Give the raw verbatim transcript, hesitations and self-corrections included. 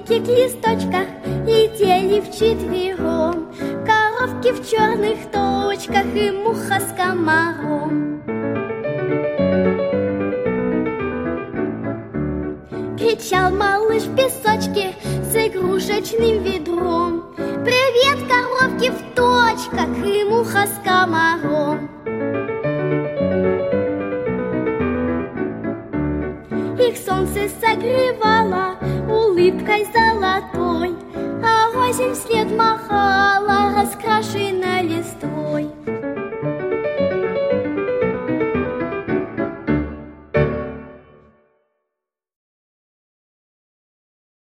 цветочки к листочках летели вчетвером, коровки в черных точках и муха с комаром. Кричал малыш в песочке с игрушечным ведром: привет, коровки в точках и муха с комаром. Их солнце согревало улыбкой золотой, а осень вслед махала раскрашенной